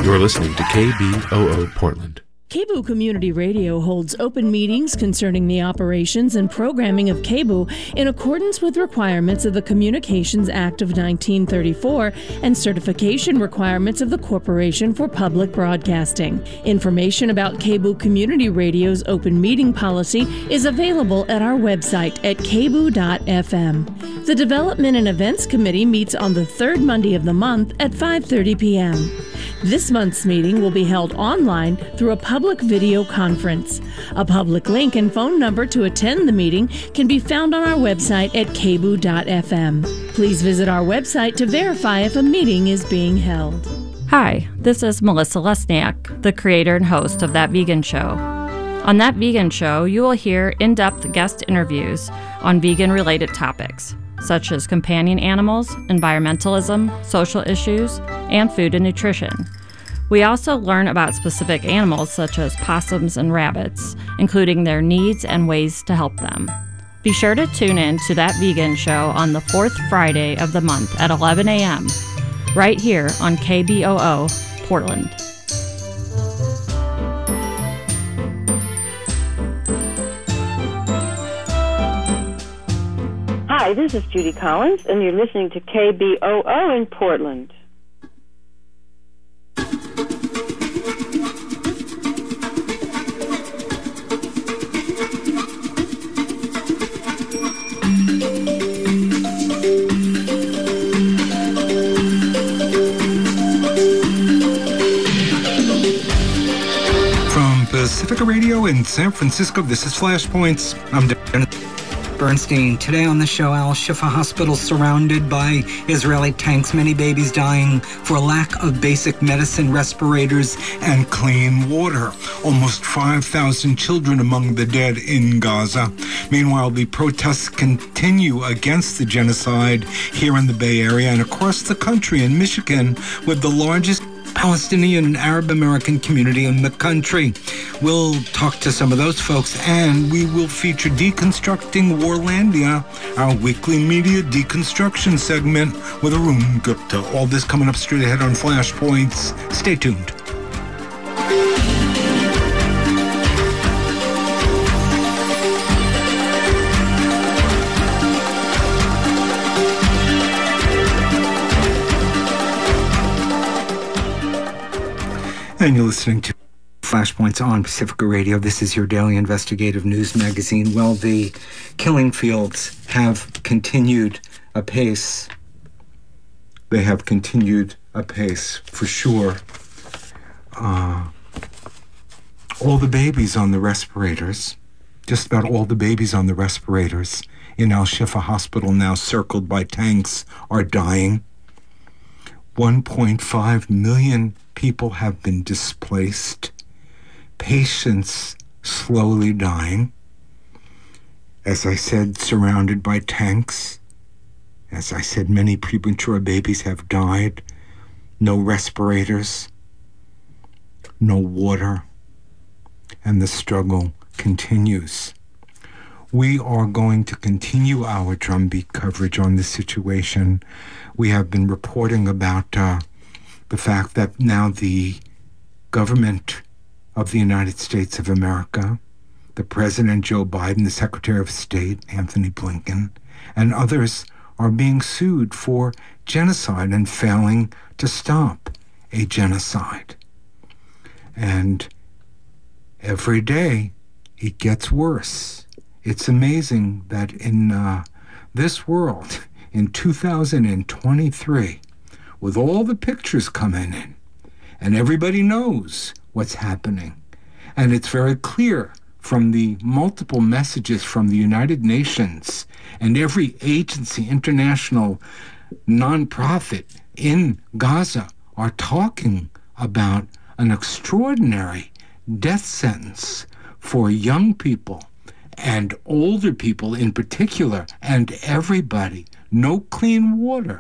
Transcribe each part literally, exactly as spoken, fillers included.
You're listening to K B O O Portland. K B O O Community Radio holds open meetings concerning the operations and programming of K B O O in accordance with requirements of the Communications Act of nineteen thirty-four and certification requirements of the Corporation for Public Broadcasting. Information about K B O O Community Radio's open meeting policy is available at our website at k b o dot f m. The Development and Events Committee meets on the third Monday of the month at five thirty p.m. This month's meeting will be held online through a public video conference. A public link and phone number to attend the meeting can be found on our website at k b o dot f m. Please visit our website to verify if a meeting is being held. Hi, this is Melissa Lesniak, the creator and host of That Vegan Show. On That Vegan Show, you will hear in-depth guest interviews on vegan-related topics, such as companion animals, environmentalism, social issues, and food and nutrition. We also learn about specific animals such as possums and rabbits, including their needs and ways to help them. Be sure to tune in to That Vegan Show on the fourth Friday of the month at eleven a.m., right here on K B O O Portland. Hi, this is Judy Collins, and you're listening to K B O O in Portland. From Pacifica Radio in San Francisco, this is Flashpoints. I'm Dennis Bernstein. Today on the show, Al Shifa Hospital surrounded by Israeli tanks, many babies dying for lack of basic medicine, respirators, and clean water. Almost five thousand children among the dead in Gaza. Meanwhile, the protests continue against the genocide here in the Bay Area and across the country in Michigan, with the largest Palestinian and Arab American community in the country. We'll talk to some of those folks, and we will feature Deconstructing Warlandia, our weekly media deconstruction segment with Arun Gupta. All this coming up straight ahead on Flashpoints. Stay tuned. And you're listening to Flashpoints on Pacifica Radio. This is your daily investigative news magazine. Well, the killing fields have continued apace. They have continued apace, for sure. Uh, all the babies on the respirators, just about all the babies on the respirators in Al Shifa Hospital, now circled by tanks, are dying. one point five million people have been displaced. Patients slowly dying. As I said, surrounded by tanks. As I said, many premature babies have died. No respirators. No water. And the struggle continues. We are going to continue our drumbeat coverage on this situation. We have been reporting about uh, the fact that now the government of the United States of America, the President Joe Biden, the Secretary of State Anthony Blinken, and others are being sued for genocide and failing to stop a genocide. And every day it gets worse. It's amazing that in uh, this world, in two thousand twenty-three, with all the pictures coming in, and everybody knows what's happening, and it's very clear from the multiple messages from the United Nations and every agency, international nonprofit in Gaza are talking about an extraordinary death sentence for young people and older people in particular, and everybody. No clean water.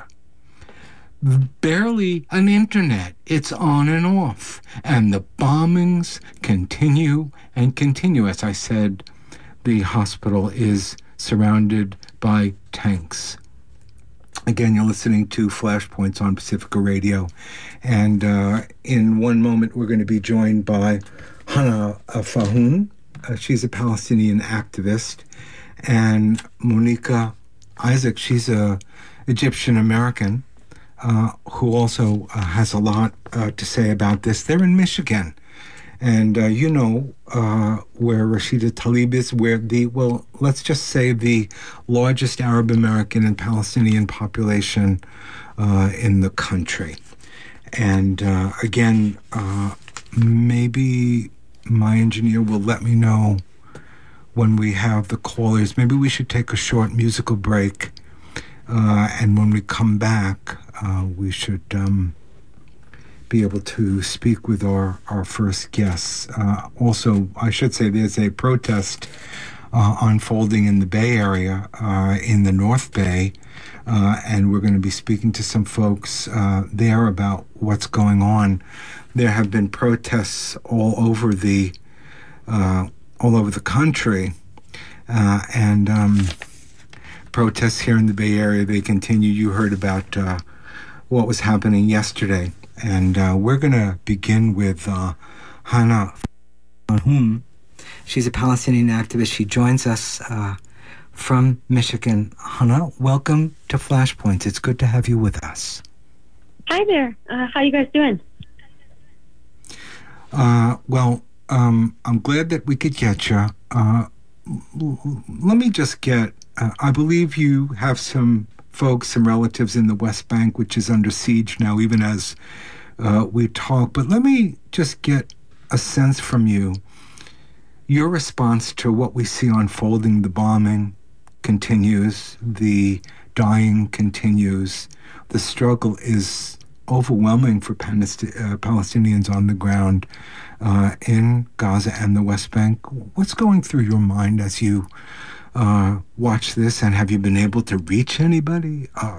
Barely an internet. It's on and off. And the bombings continue and continue. As I said, the hospital is surrounded by tanks. Again, you're listening to Flashpoints on Pacifica Radio. And uh, in one moment, we're going to be joined by Hana Fahoun. Uh, she's a Palestinian activist. And Monica Isaac, she's a Egyptian-American uh, who also uh, has a lot uh, to say about this. They're in Michigan. And uh, you know uh, where Rashida Tlaib is, where the, well, let's just say the largest Arab American and Palestinian population uh, in the country. And uh, again, uh, maybe my engineer will let me know when we have the callers. Maybe we should take a short musical break. Uh, and when we come back, uh, we should... Um, be able to speak with our, our first guests. Uh, also, I should say there's a protest uh, unfolding in the Bay Area, uh, in the North Bay, uh, and we're going to be speaking to some folks uh, there about what's going on. There have been protests all over the uh, all over the country, uh, and um, protests here in the Bay Area, they continue. You heard about uh, what was happening yesterday. And uh, we're going to begin with uh, Hana Fahoun. She's a Palestinian activist. She joins us uh, from Michigan. Hana, welcome to Flashpoints. It's good to have you with us. Hi there. Uh, how you guys doing? Uh, well, um, I'm glad that we could get you. Uh, l- let me just get, uh, I believe you have some folks, some relatives in the West Bank, which is under siege now, even as uh, we talk. But let me just get a sense from you, your response to what we see unfolding. The bombing continues, the dying continues, the struggle is overwhelming for Palest- uh, Palestinians on the ground uh, in Gaza and the West Bank. What's going through your mind as you Uh, watch this, and have you been able to reach anybody? Uh,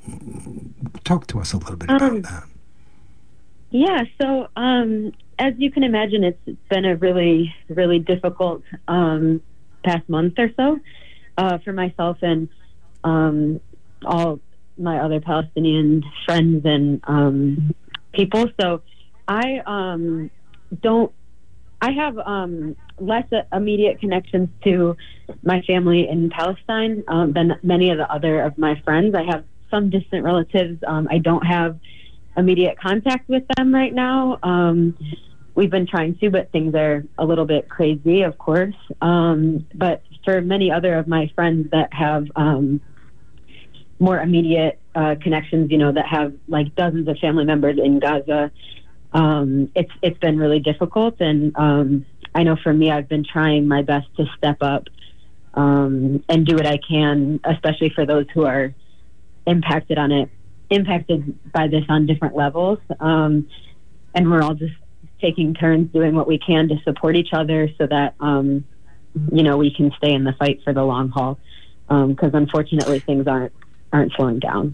talk to us a little bit about um, that. Yeah, so um, as you can imagine, it's been a really, really difficult um, past month or so uh, for myself and um, all my other Palestinian friends and um, people. So I um, don't, I have um, less immediate connections to my family in Palestine um, than many of the other of my friends. I have some distant relatives. Um, I don't have immediate contact with them right now. Um, we've been trying to, but things are a little bit crazy, of course. Um, but for many other of my friends that have um, more immediate uh, connections, you know, that have like dozens of family members in Gaza, um, it's it's been really difficult. And um, I know for me, I've been trying my best to step up um, and do what I can, especially for those who are impacted on it, impacted by this on different levels. Um, and we're all just taking turns doing what we can to support each other so that, um, you know, we can stay in the fight for the long haul. Because um, unfortunately, things aren't aren't slowing down.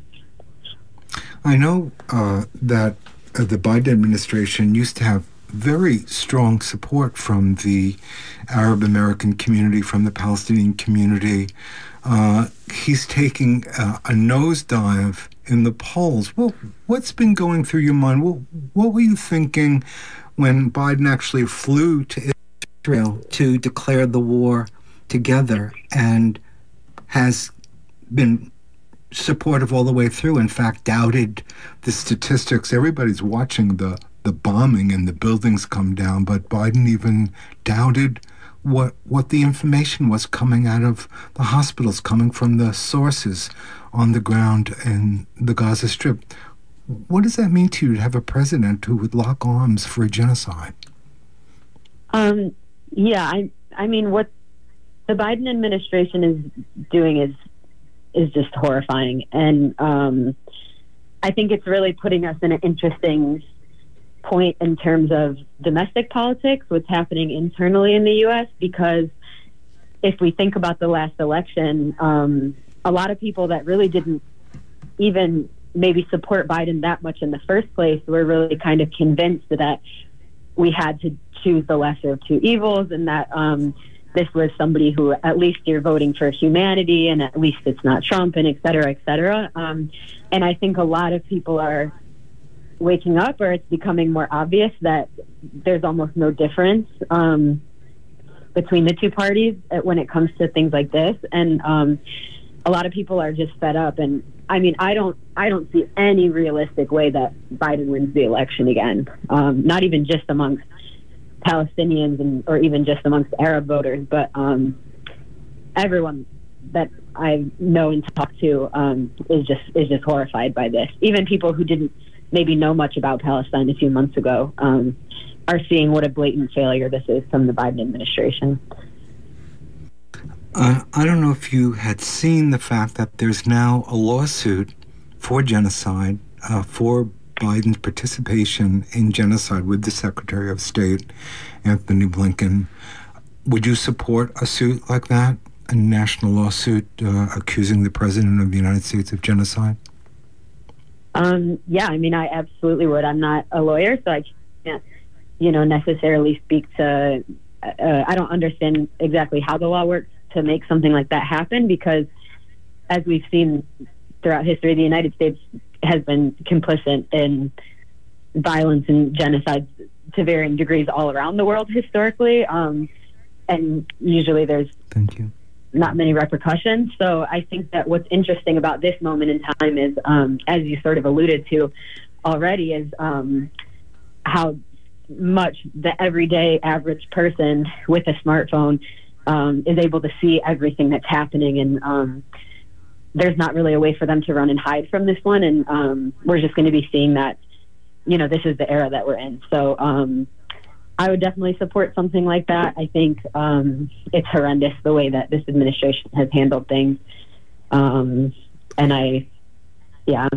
I know uh, that uh, the Biden administration used to have very strong support from the Arab American community, from the Palestinian community. Uh, he's taking uh, a nosedive in the polls. Well, what's been going through your mind? What, what were you thinking when Biden actually flew to Israel to declare the war together and has been supportive all the way through, in fact, doubted the statistics? Everybody's watching the, the bombing and the buildings come down, but Biden even doubted what what the information was coming out of the hospitals, coming from the sources on the ground in the Gaza Strip. What does that mean to you to have a president who would lock arms for a genocide? Um, yeah, I I mean, what the Biden administration is doing is is just horrifying. And um, I think it's really putting us in an interesting point in terms of domestic politics, what's happening internally in the U S, because if we think about the last election, um, a lot of people that really didn't even maybe support Biden that much in the first place were really kind of convinced that we had to choose the lesser of two evils, and that um, this was somebody who at least you're voting for humanity and at least it's not Trump and et cetera, et cetera. Um, and I think a lot of people are waking up, or it's becoming more obvious that there's almost no difference um, between the two parties when it comes to things like this. And um, a lot of people are just fed up. And I mean, I don't, I don't see any realistic way that Biden wins the election again. Um, not even just amongst Palestinians and or even just amongst Arab voters, but um, everyone that I know and talk to um, is just is just horrified by this. Even people who didn't maybe know much about Palestine a few months ago um, are seeing what a blatant failure this is from the Biden administration. Uh, I don't know if you had seen the fact that there's now a lawsuit for genocide uh, for Biden's participation in genocide with the Secretary of State, Anthony Blinken. Would you support a suit like that, a national lawsuit uh, accusing the President of the United States of genocide? Um, yeah, I mean, I absolutely would. I'm not a lawyer, so I can't, you know, necessarily speak to, uh, I don't understand exactly how the law works to make something like that happen, because as we've seen throughout history, the United States has been complicit in violence and genocide to varying degrees all around the world historically. Um, and usually there's Thank you. not many repercussions. So I think that what's interesting about this moment in time is, um, as you sort of alluded to already, is um, how much the everyday average person with a smartphone um, is able to see everything that's happening. And um, there's not really a way for them to run and hide from this one. And um, we're just going to be seeing that, you know, this is the era that we're in. So um, I would definitely support something like that. I think um, it's horrendous the way that this administration has handled things. Um, and I, yeah.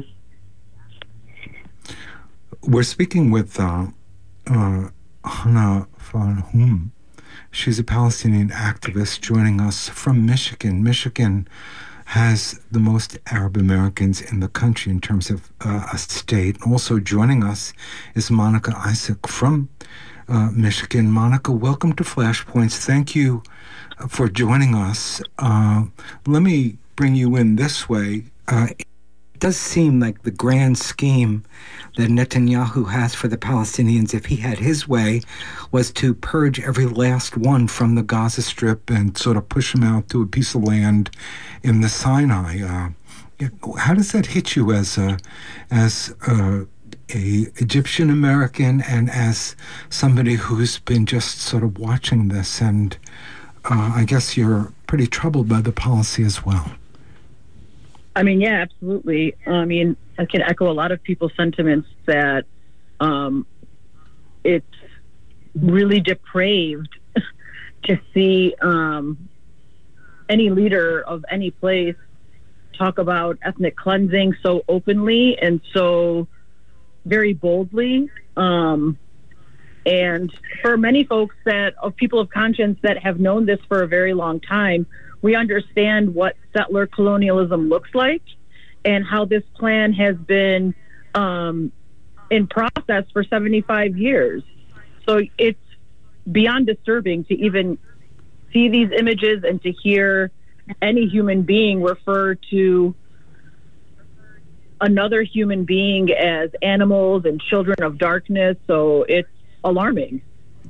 We're speaking with uh, uh, Hannah Farhoum. She's a Palestinian activist joining us from Michigan. Michigan has the most Arab Americans in the country in terms of uh, a state. Also joining us is Monica Isaac from uh, Michigan. Monica, welcome to Flashpoints. Thank you for joining us. Uh, let me bring you in this way. Uh, it does seem like the grand scheme that Netanyahu has for the Palestinians, if he had his way, was to purge every last one from the Gaza Strip and sort of push them out to a piece of land in the Sinai. Uh, how does that hit you as a, as a, a Egyptian American and as somebody who's been just sort of watching this? And uh, I guess you're pretty troubled by the policy as well. I mean, yeah, absolutely. I mean, I can echo a lot of people's sentiments that um, it's really depraved to see um, any leader of any place talk about ethnic cleansing so openly and so very boldly. Um, and for many folks that of people of conscience that have known this for a very long time, we understand what settler colonialism looks like and how this plan has been um, in process for seventy-five years. So it's beyond disturbing to even see these images and to hear any human being refer to another human being as animals and children of darkness. So it's alarming.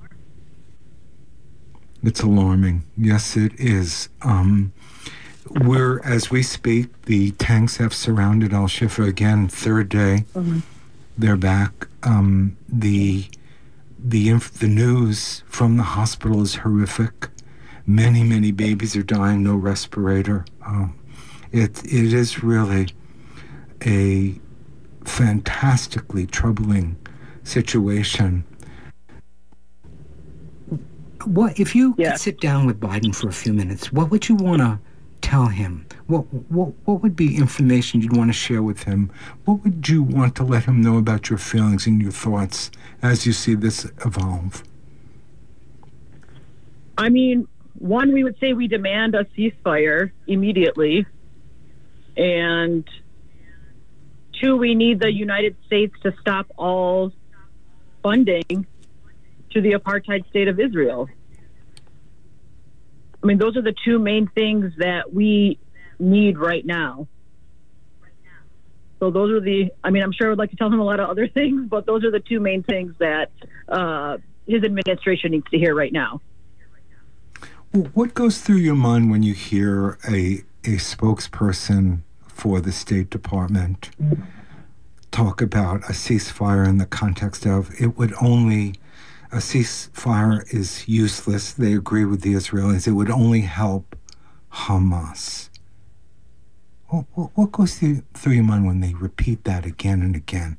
It's alarming. Yes, it is. Um, we're, as we speak, the tanks have surrounded Al-Shifa again, third day. Mm-hmm. They're back. Um, the the inf- the news from the hospital is horrific. Many, many babies are dying, no respirator. Um, it it is really a fantastically troubling situation. What if you yeah. could sit down with Biden for a few minutes? What would you want to tell him? What what what would be information you'd want to share with him? What would you want to let him know about your feelings and your thoughts as you see this evolve? I mean, one, we would say we demand a ceasefire immediately, and two, we need the United States to stop all funding to the apartheid state of Israel. I mean, those are the two main things that we need right now. So those are the, I mean, I'm sure I would like to tell him a lot of other things, but those are the two main things that uh, his administration needs to hear right now. Well, what goes through your mind when you hear a, a spokesperson for the State Department talk about a ceasefire in the context of it would only, a ceasefire is useless, they agree with the Israelis, it would only help Hamas? What, what goes through, through your mind when they repeat that again and again?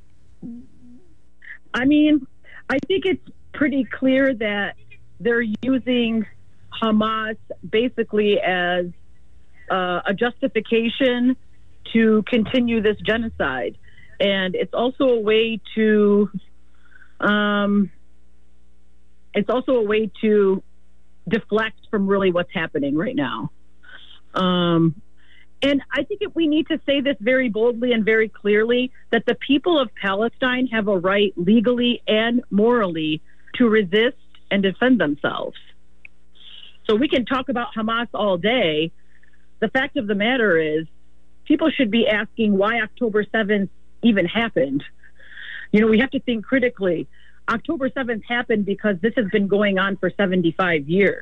I mean, I think it's pretty clear that they're using Hamas basically as uh, a justification to continue this genocide. And it's also a way to, um, it's also a way to deflect from really what's happening right now. Um, And I think we need to say this very boldly and very clearly, that the people of Palestine have a right legally and morally to resist and defend themselves. So we can talk about Hamas all day. The fact of the matter is, people should be asking why October seventh even happened. You know, we have to think critically. October seventh happened because this has been going on for seventy-five years.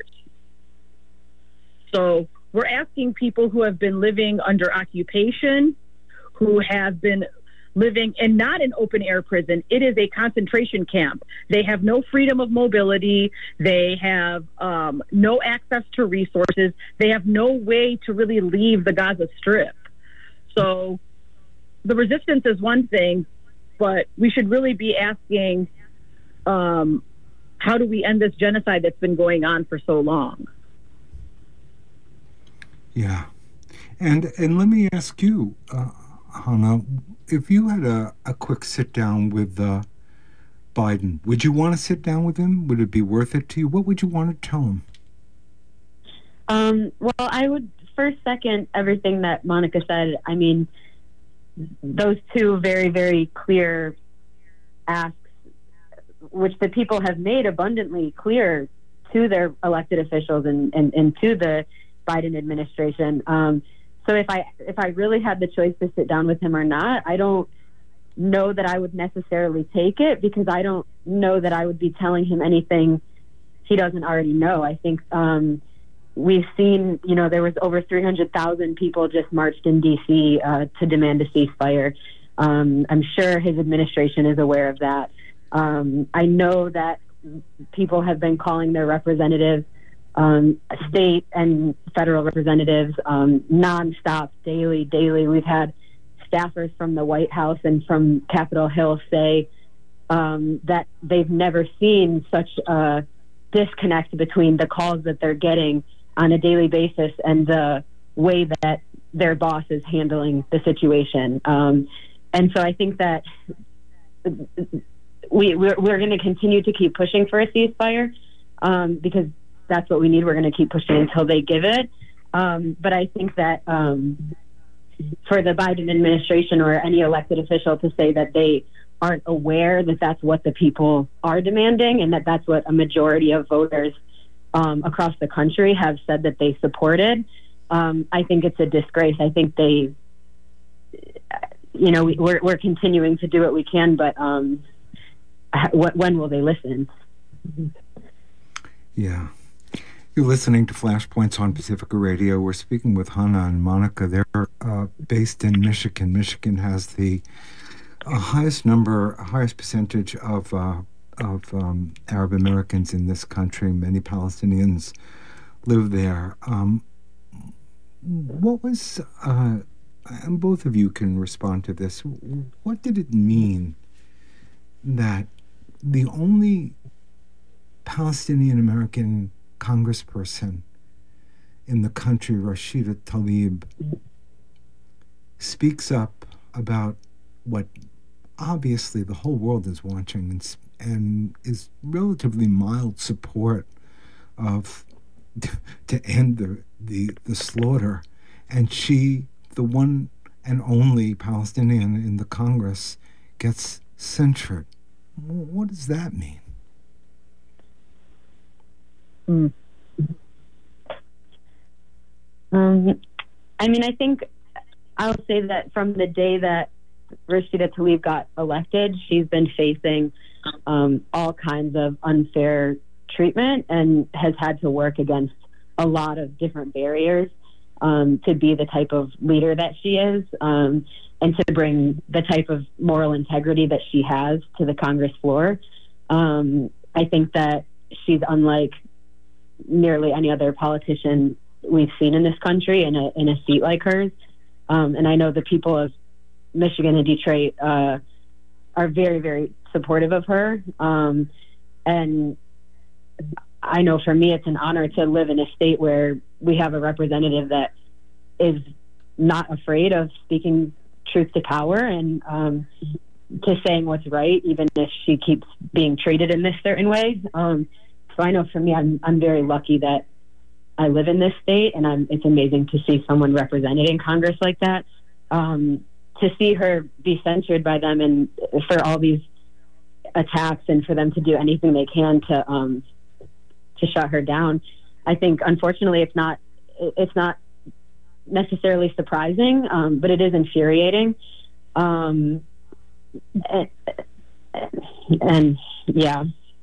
So we're asking people who have been living under occupation, who have been living in not an open air prison. It is a concentration camp. They have no freedom of mobility. They have um, no access to resources. They have no way to really leave the Gaza Strip. So the resistance is one thing, but we should really be asking, um, how do we end this genocide that's been going on for so long? Yeah. And and let me ask you, uh, Hannah, if you had a, a quick sit down with uh, Biden, would you want to sit down with him? Would it be worth it to you? What would you want to tell him? Um, well, I would first second everything that Monica said. I mean, those two very, very clear asks, which the people have made abundantly clear to their elected officials and, and, and to the Biden administration. Um, so if I if I really had the choice to sit down with him or not, I don't know that I would necessarily take it, because I don't know that I would be telling him anything he doesn't already know. I think um, we've seen, you know, there was over three hundred thousand people just marched in D C uh, to demand a ceasefire. Um, I'm sure his administration is aware of that. Um, I know that people have been calling their representatives, Um, state and federal representatives, um, nonstop, daily, daily. We've had staffers from the White House and from Capitol Hill say um, that they've never seen such a disconnect between the calls that they're getting on a daily basis and the way that their boss is handling the situation. Um, and so I think that we, we're, we're going to continue to keep pushing for a ceasefire um, because that's what we need. We're going to keep pushing until they give it. Um, but I think that um, for the Biden administration or any elected official to say that they aren't aware that that's what the people are demanding and that that's what a majority of voters um, across the country have said that they supported, um, I think it's a disgrace. I think they, you know, we, we're, we're continuing to do what we can, but um, what, when will they listen? Yeah. You're listening to Flashpoints on Pacifica Radio. We're speaking with Hannah and Monica. They're uh, based in Michigan. Michigan has the uh, highest number, highest percentage of uh, of um, Arab Americans in this country. Many Palestinians live there. Um, what was, uh, and both of you can respond to this, what did it mean that the only Palestinian American congressperson in the country, Rashida Tlaib, speaks up about what obviously the whole world is watching and, and is relatively mild support of to end the, the, the slaughter, and she, the one and only Palestinian in the Congress, gets censured? What does that mean? Mm. Um, I mean, I think I'll say that from the day that Rashida Tlaib got elected, she's been facing um, all kinds of unfair treatment and has had to work against a lot of different barriers um, to be the type of leader that she is um, and to bring the type of moral integrity that she has to the Congress floor. Um, I think that she's unlike nearly any other politician we've seen in this country in a, in a seat like hers. Um, and I know the people of Michigan and Detroit uh, are very, very supportive of her. Um, and I know for me, it's an honor to live in a state where we have a representative that is not afraid of speaking truth to power and um, to saying what's right, even if she keeps being treated in this certain way. Um, so I know for me, I'm, I'm very lucky that I live in this state, and I'm, it's amazing to see someone represented in Congress like that. Um, to see her be censured by them and for all these attacks and for them to do anything they can to um, to shut her down, I think unfortunately it's not it's not necessarily surprising, um, but it is infuriating. Um, and, and yeah.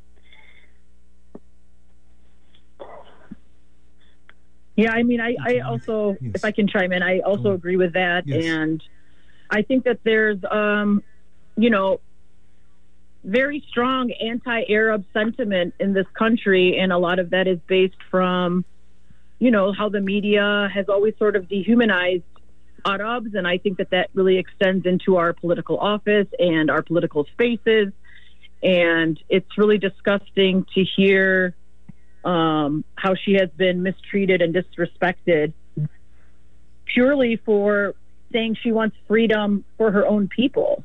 Yeah, I mean, I, I also, yes. if I can chime in, I also oh. agree with that. Yes. And I think that there's, um, you know, very strong anti-Arab sentiment in this country. And a lot of that is based from, you know, how the media has always sort of dehumanized Arabs. And I think that that really extends into our political office and our political spaces. And it's really disgusting to hear Um, how she has been mistreated and disrespected purely for saying she wants freedom for her own people.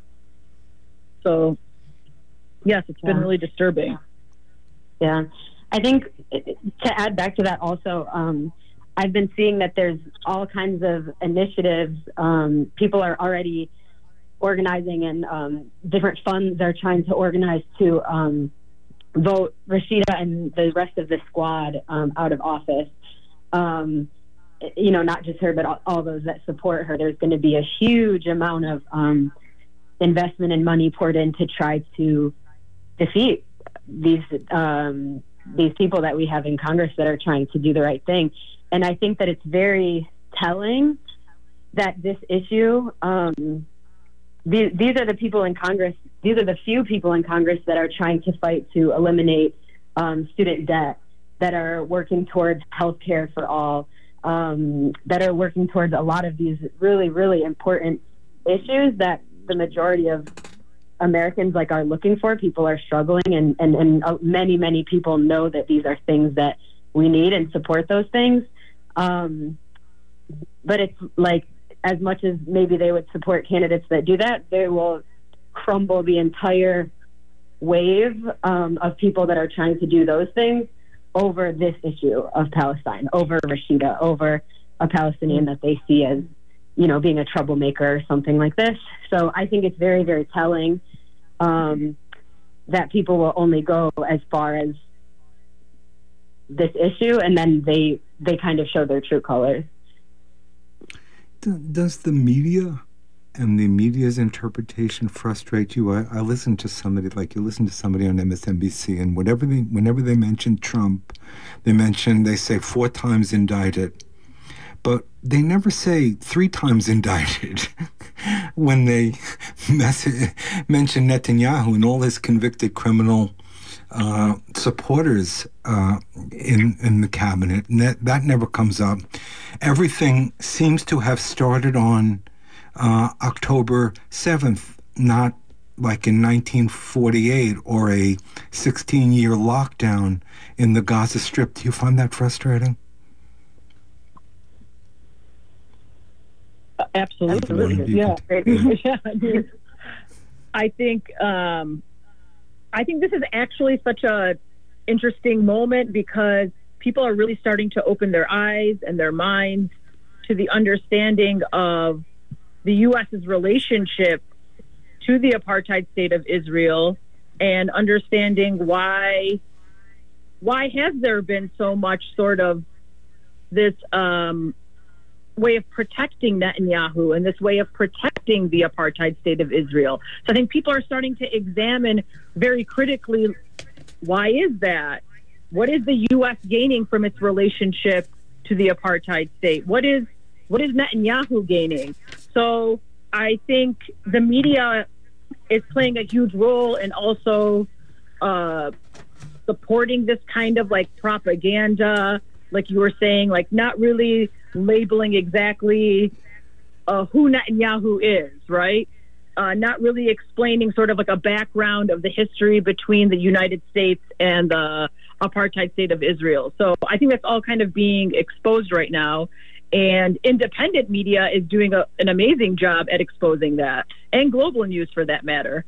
So, yes, it's yeah. been really disturbing. Yeah. I think to add back to that also, um, I've been seeing that there's all kinds of initiatives. Um, people are already organizing, and um, different funds are trying to organize to um, vote Rashida and the rest of the squad um, out of office. Um, you know, not just her, but all, all those that support her. There's going to be a huge amount of um, investment and money poured in to try to defeat these um, these people that we have in Congress that are trying to do the right thing. And I think that it's very telling that this issue, um, these, these are the people in Congress, these are the few people in Congress that are trying to fight to eliminate um, student debt, that are working towards health care for all, um, that are working towards a lot of these really, really important issues that the majority of Americans like are looking for. People are struggling, and, and, and uh, many, many people know that these are things that we need and support those things. Um, but it's like, as much as maybe they would support candidates that do that, they will crumble the entire wave um, of people that are trying to do those things over this issue of Palestine, over Rashida, over a Palestinian that they see as, you know, being a troublemaker or something like this. So I think it's very, very telling um, that people will only go as far as this issue, and then they they kind of show their true colors. Does the media and the media's interpretation frustrate you? I, I listen to somebody, like you listen to somebody on M S N B C, and whatever they, whenever they mention Trump, they mention, they say four times indicted. But they never say three times indicted when they mess- mention Netanyahu and all his convicted criminal uh, supporters uh, in in the cabinet. And that, that never comes up. Everything seems to have started on uh, October seventh, not like in nineteen forty-eight or a sixteen-year lockdown in the Gaza Strip. Do you find that frustrating? Absolutely, yeah. yeah. I, mean, I think um, I think this is actually such a interesting moment because people are really starting to open their eyes and their minds to the understanding of the U S's relationship to the apartheid state of Israel, and understanding why why has there been so much sort of this um, way of protecting Netanyahu and this way of protecting the apartheid state of Israel. So I think people are starting to examine very critically, why is that? What is the U S gaining from its relationship to the apartheid state? What is what is Netanyahu gaining? So I think the media is playing a huge role in also uh, supporting this kind of like propaganda, like you were saying, like not really labeling exactly uh, who Netanyahu is, right? Uh, not really explaining sort of like a background of the history between the United States and the apartheid state of Israel. So I think that's all kind of being exposed right now. And independent media is doing a, an amazing job at exposing that, and global news for that matter.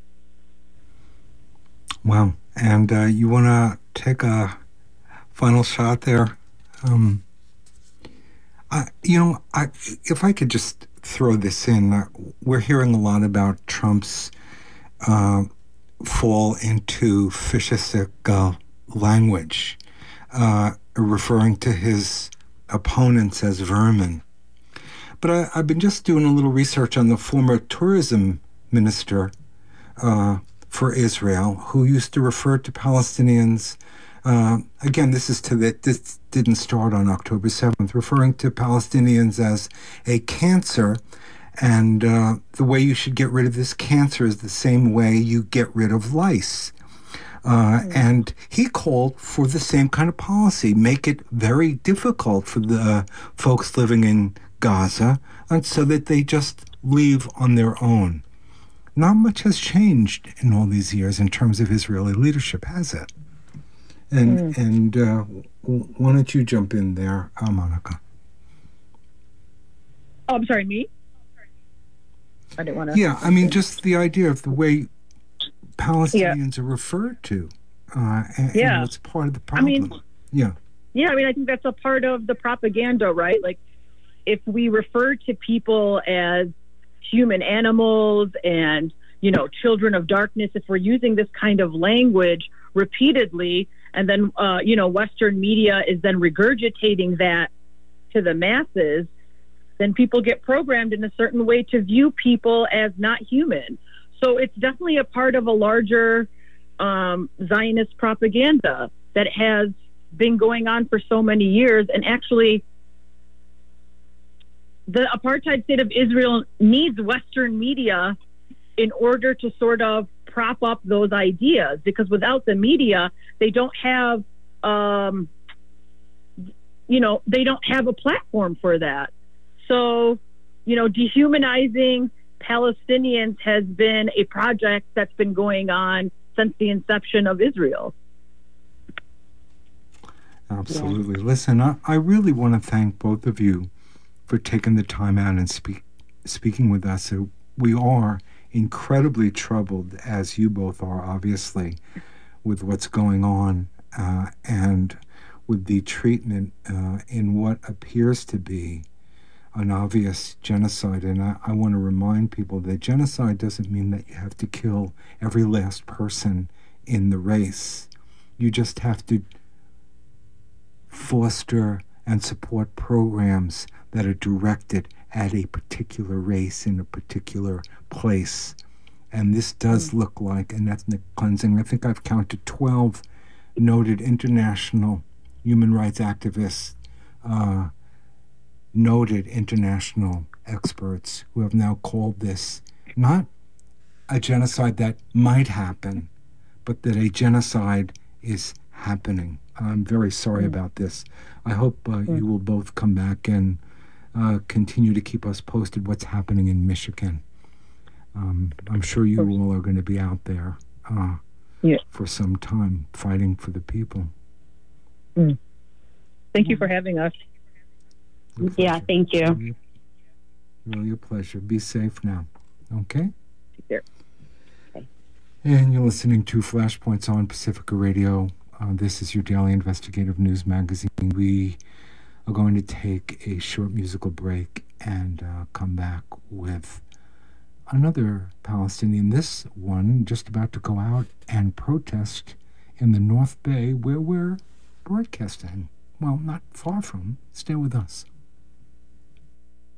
Wow. And uh, you want to take a final shot there? Um, I, you know, I, if I could just throw this in, uh, we're hearing a lot about Trump's uh, fall into fascistic uh, language, uh, referring to his opponents as vermin. But I, I've been just doing a little research on the former tourism minister uh, for Israel, who used to refer to Palestinians, uh, again, this is to the, this didn't start on October seventh, referring to Palestinians as a cancer, and uh, the way you should get rid of this cancer is the same way you get rid of lice. Uh, and he called for the same kind of policy, make it very difficult for the uh, folks living in Gaza, and so that they just leave on their own. Not much has changed in all these years in terms of Israeli leadership, has it? And mm. and uh, why don't you jump in there, uh, Monica? Oh, I'm sorry, me? I didn't want to. Yeah, I mean, just the idea of the way Palestinians yeah. are referred to. Uh, and, yeah. and it's part of the problem. I mean, yeah. Yeah, I mean, I think that's a part of the propaganda, right? Like, if we refer to people as human animals and, you know, children of darkness, if we're using this kind of language repeatedly, and then, uh, you know, Western media is then regurgitating that to the masses, then people get programmed in a certain way to view people as not human. So it's definitely a part of a larger um, Zionist propaganda that has been going on for so many years. And actually, the apartheid state of Israel needs Western media in order to sort of prop up those ideas, because without the media, they don't have, um, you know, they don't have a platform for that. So, you know, dehumanizing Palestinians has been a project that's been going on since the inception of Israel. Absolutely. Yeah. Listen, I, I really want to thank both of you for taking the time out and speak, speaking with us. So we are incredibly troubled, as you both are, obviously, with what's going on uh, and with the treatment uh, in what appears to be an obvious genocide. And I, I want to remind people that genocide doesn't mean that you have to kill every last person in the race. You just have to foster and support programs that are directed at a particular race in a particular place. And this does look like an ethnic cleansing. I think I've counted twelve noted international human rights activists, uh, noted international experts who have now called this not a genocide that might happen, but that a genocide is happening. I'm very sorry mm. about this. I hope uh, mm. you will both come back and uh, continue to keep us posted what's happening in Michigan. Um, I'm sure you all are going to be out there uh, yeah. for some time fighting for the people. Mm. Thank you for having us. Yeah, thank you. Really, really a pleasure. Be safe now. Okay? Take care. Okay. And you're listening to Flashpoints on Pacifica Radio. Uh, this is your daily investigative news magazine. We are going to take a short musical break and uh, come back with another Palestinian. This one just about to go out and protest in the North Bay, where we're broadcasting. Well, not far from. Stay with us.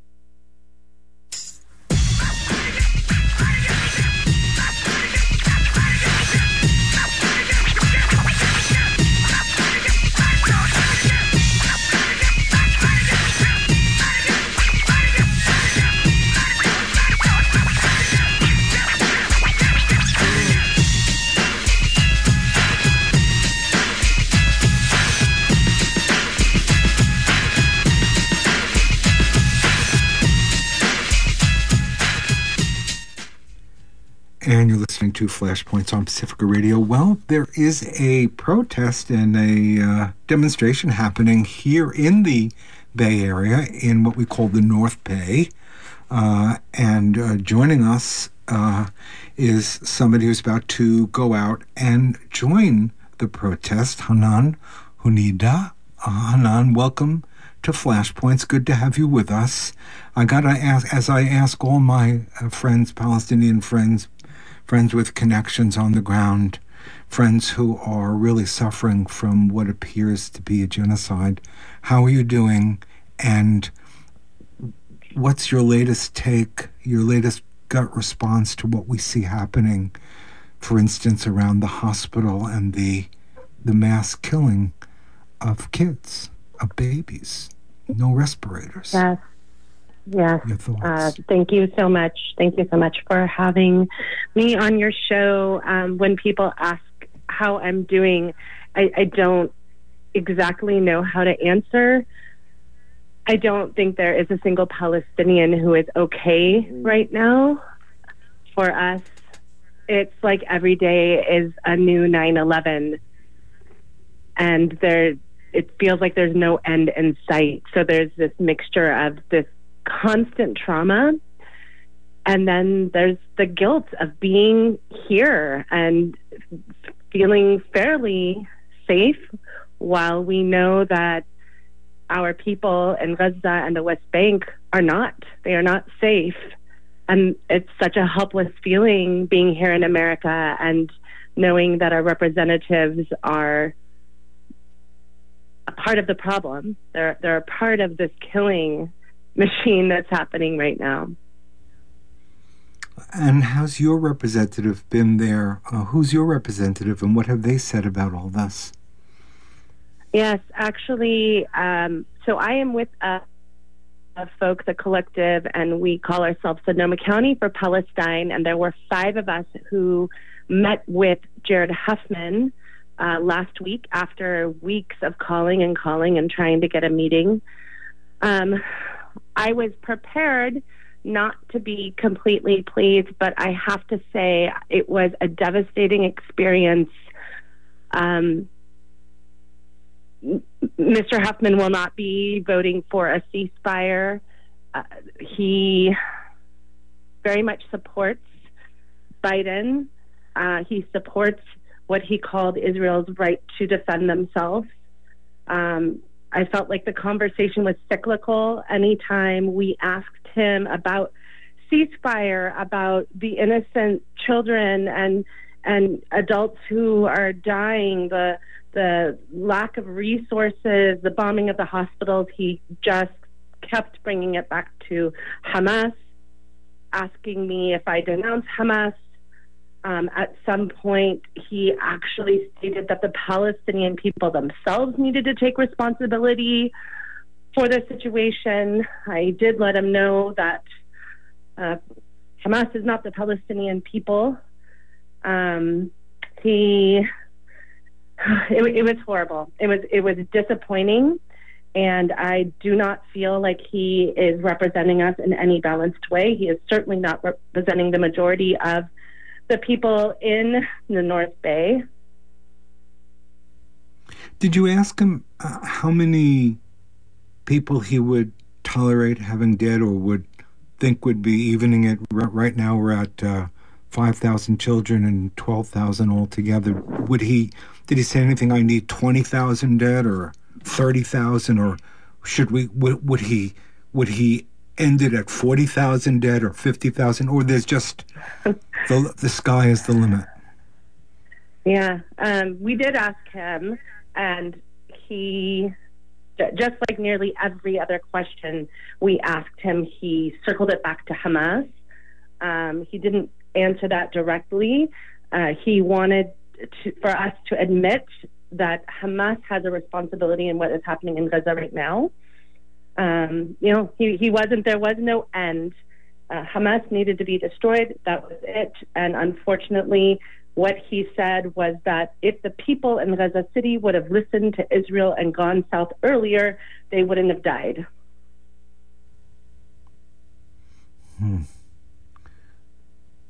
to Flashpoints on Pacifica Radio. Well, there is a protest and a uh, demonstration happening here in the Bay Area in what we call the North Bay. Uh, and uh, joining us uh, is somebody who's about to go out and join the protest, Hanan Hunida. Uh, Hanan, welcome to Flashpoints. Good to have you with us. I gotta ask, as I ask all my uh, friends, Palestinian friends, friends with connections on the ground, friends who are really suffering from what appears to be a genocide, how are you doing? And what's your latest take, your latest gut response to what we see happening, for instance, around the hospital and the the mass killing of kids, of babies, no respirators? Yes, yes. Your thoughts? Uh, thank you so much. Thank you so much for having me on your show. Um, when people ask how I'm doing, I, I don't exactly know how to answer. I don't think there is a single Palestinian who is okay right now. For us, it's like every day is a new nine eleven. And there, it feels like there's no end in sight. So there's this mixture of this constant trauma, and then there's the guilt of being here and feeling fairly safe while we know that our people in Gaza and the West Bank are not. They are not safe. And it's such a helpless feeling being here in America and knowing that our representatives are a part of the problem. They're they're a part of this killing machine that's happening right now. And how's your representative been there? Uh, who's your representative, and what have they said about all this? Yes, actually, um, so I am with a, a folks, a collective, and we call ourselves Sonoma County for Palestine, and there were five of us who met with Jared Huffman Uh, last week after weeks of calling and calling and trying to get a meeting. Um, I was prepared not to be completely pleased, but I have to say it was a devastating experience. Um, Mister Huffman will not be voting for a ceasefire. Uh, he very much supports Biden. Uh, he supports what he called Israel's right to defend themselves. Um, I felt like the conversation was cyclical. Anytime we asked him about ceasefire, about the innocent children and and adults who are dying, the the lack of resources, the bombing of the hospitals, he just kept bringing it back to Hamas, asking me if I denounce Hamas. Um, at some point, he actually stated that the Palestinian people themselves needed to take responsibility for the situation. I did let him know that uh, Hamas is not the Palestinian people. Um, he, it, it was horrible. It was it was disappointing, and I do not feel like he is representing us in any balanced way. He is certainly not representing the majority of the people in the North Bay. Did you ask him uh, how many people he would tolerate having dead, or would think would be evening it? Right now we're at uh, five thousand children and twelve thousand altogether. Would he, did he say anything, I need twenty thousand dead or thirty thousand, or should we, would, would he, would he ended at forty thousand dead or fifty thousand, or there's just the, the sky is the limit? Yeah, um, we did ask him, and he, just like nearly every other question we asked him, he circled it back to Hamas. Um, he didn't answer that directly. Uh, he wanted to, for us to admit that Hamas has a responsibility in what is happening in Gaza right now. Um, you know, he, he wasn't, there was no end. Uh, Hamas needed to be destroyed. That was it. And unfortunately, what he said was that if the people in Gaza City would have listened to Israel and gone south earlier, they wouldn't have died. Hmm.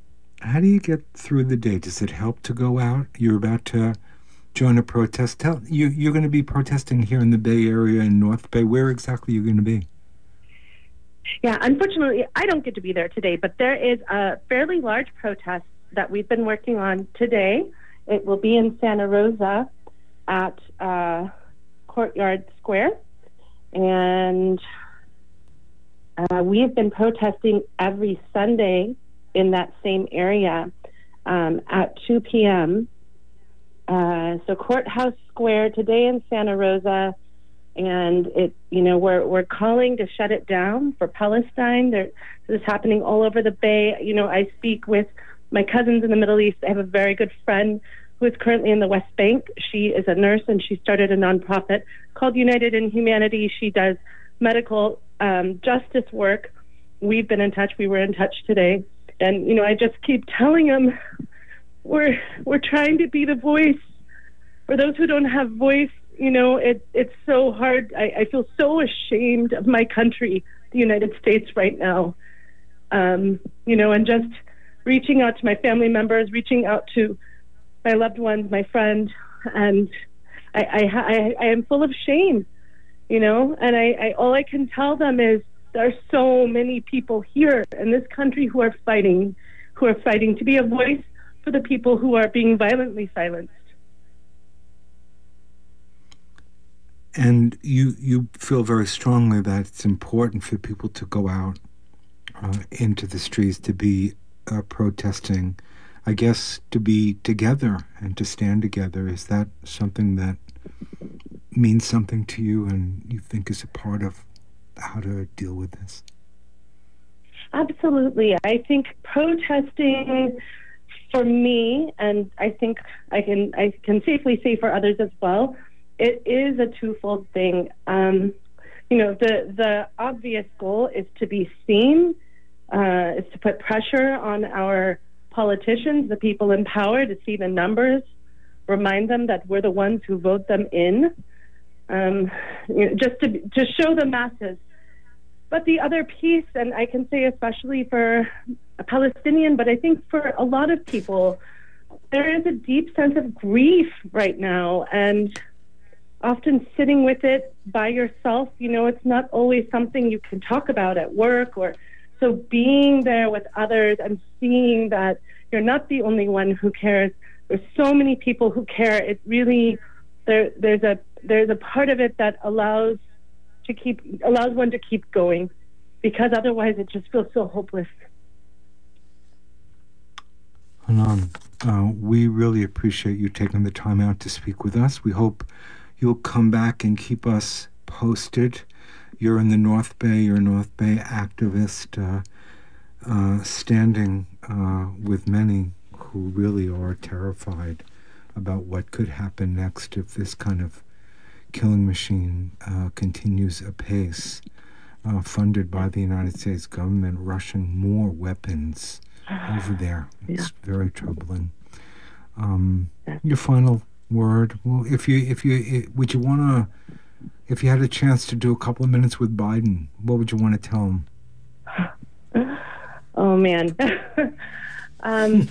how do you get through the day? Does it help to go out? You're about to join a protest. Tell you you're going to be protesting here in the Bay Area in North Bay. Where exactly are you going to be? Yeah, unfortunately, I don't get to be there today, but there is a fairly large protest that we've been working on today. It will be in Santa Rosa at uh, Courtyard Square, and uh, we have been protesting every Sunday in that same area um, at two p.m. Uh, so Courthouse Square today in Santa Rosa, and it, you know, we're we're calling to shut it down for Palestine. There, this is happening all over the Bay. You know, I speak with my cousins in the Middle East. I have a very good friend who is currently in the West Bank. She is a nurse, and she started a nonprofit called United in Humanity. She does medical um, justice work. We've been in touch. We were in touch today, and you know, I just keep telling them we're we're trying to be the voice for those who don't have voice. You know, it it's so hard. I, I feel so ashamed of my country, the United States, right now. Um, you know, and just reaching out to my family members, reaching out to my loved ones, my friend, and I I, I, I am full of shame. You know, and I, I all I can tell them is there are so many people here in this country who are fighting, who are fighting to be a voice for the people who are being violently silenced. And you, you feel very strongly that it's important for people to go out uh, into the streets, to be uh, protesting, I guess, to be together and to stand together. Is that something that means something to you and you think is a part of how to deal with this? Absolutely. I think protesting for me, and I think I can I can safely say for others as well, it is a twofold thing. Um, you know, the the obvious goal is to be seen, uh, is to put pressure on our politicians, the people in power, to see the numbers, remind them that we're the ones who vote them in, um, you know, just to to show the masses. But the other piece, and I can say especially for a Palestinian, but I think for a lot of people, there is a deep sense of grief right now, and often sitting with it by yourself, you know, it's not always something you can talk about at work, or so being there with others and seeing that you're not the only one who cares. There's so many people who care. It really, there, there's a there's a part of it that allows to keep allows one to keep going, because otherwise it just feels so hopeless. Hanan, uh, we really appreciate you taking the time out to speak with us. We hope you'll come back and keep us posted. You're in the North Bay, you're a North Bay activist, uh, uh, standing uh, with many who really are terrified about what could happen next if this kind of killing machine uh, continues apace, uh, funded by the United States government, rushing more weapons over there. It's yeah. very troubling. Um, your final word? Well, if you, if you, would you want to, if you had a chance to do a couple of minutes with Biden, what would you want to tell him? Oh man, um,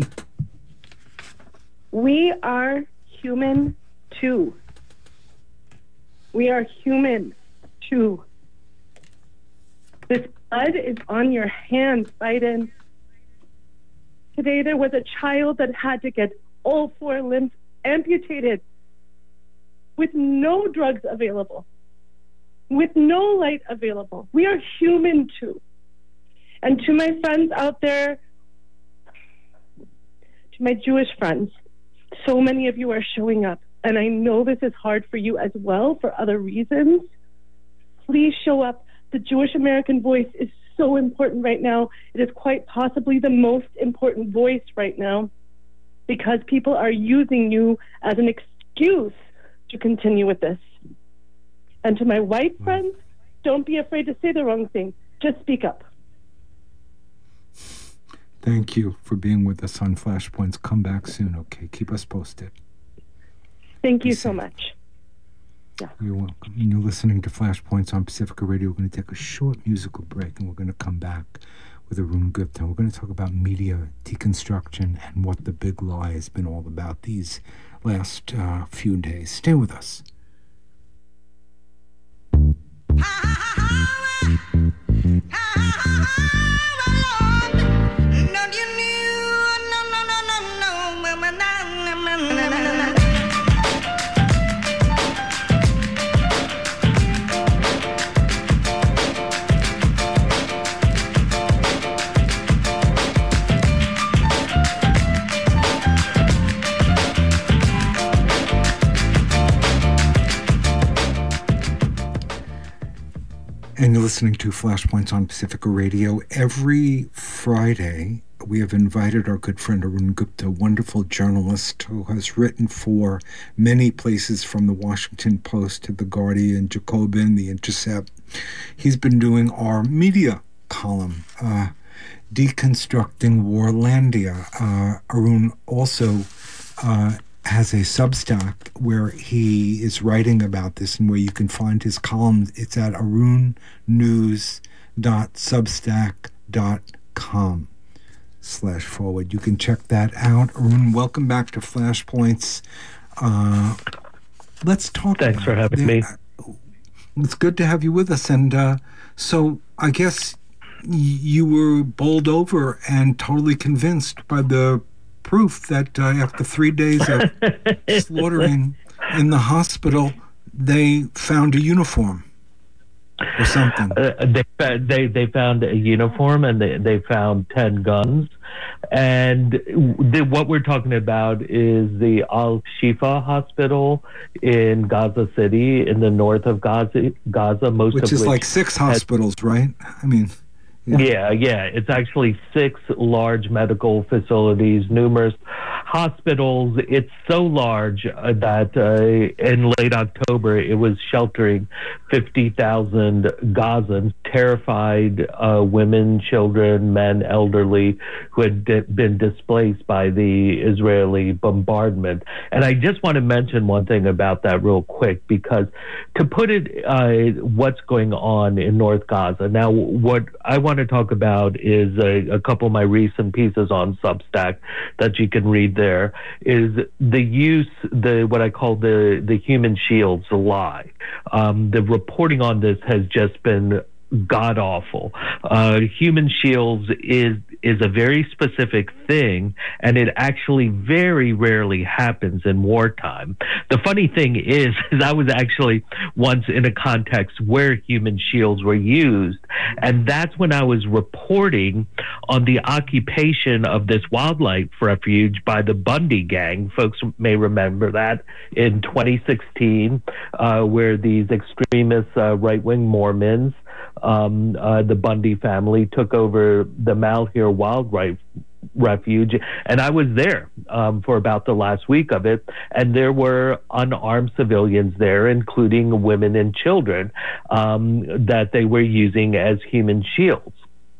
we are human too. We are human too. This blood is on your hands, Biden. Today there was a child that had to get all four limbs amputated with no drugs available, with no light available. We are human too. And to my friends out there, to my Jewish friends, so many of you are showing up, and I know this is hard for you as well for other reasons. Please show up. The Jewish American voice is so important right now. It is quite possibly the most important voice right now, because people are using you as an excuse to continue with this. And to my white friends, don't be afraid to say the wrong thing. Just speak up. Thank you for being with us on Flashpoints. Come back soon, okay? Keep us posted. Thank you so much. Yeah. You're welcome. And you're listening to Flashpoints on Pacifica Radio. We're going to take a short musical break, and we're going to come back with Arun Gupta. We're going to talk about media deconstruction and what the big lie has been all about these last uh, few days. Stay with us. And you're listening to Flashpoints on Pacifica Radio. Every Friday, we have invited our good friend Arun Gupta, a wonderful journalist who has written for many places from the Washington Post to the Guardian, Jacobin, The Intercept. He's been doing our media column, uh, Deconstructing Warlandia. Uh, Arun also uh, has a Substack where he is writing about this and where you can find his columns. It's at arun news dot substack dot com slash forward. You can check that out. Arun, welcome back to Flashpoints. Uh, let's talk Thanks about for having it. me. It's good to have you with us. And uh, so I guess y- you were bowled over and totally convinced by the proof that uh, after three days of slaughtering in the hospital, they found a uniform or something. Uh, they, they they found a uniform and they, they found ten guns. And the, what we're talking about is the Al-Shifa hospital in Gaza City, in the north of Gaza, Gaza most which of is which like six hospitals, had, right? I mean... Yeah. yeah, yeah. It's actually six large medical facilities, numerous hospitals. It's so large uh, that uh, in late October, it was sheltering fifty thousand Gazans, terrified uh, women, children, men, elderly, who had di- been displaced by the Israeli bombardment. And I just want to mention one thing about that real quick, because to put it, uh, what's going on in North Gaza. Now, what I want to talk about is a, a couple of my recent pieces on Substack that you can read there, is the use, the what I call the, the human shields lie. Um, the reporting on this has just been god awful. Uh, human shields is is a very specific thing, and it actually very rarely happens in wartime. The funny thing is, is I was actually once in a context where human shields were used, and that's when I was reporting on the occupation of this wildlife refuge by the Bundy gang. Folks may remember that in twenty sixteen, uh, where these extremist uh, right-wing Mormons, Um, uh, the Bundy family, took over the Malheur Wildlife Refuge, and I was there um, for about the last week of it, and there were unarmed civilians there, including women and children, um, that they were using as human shields.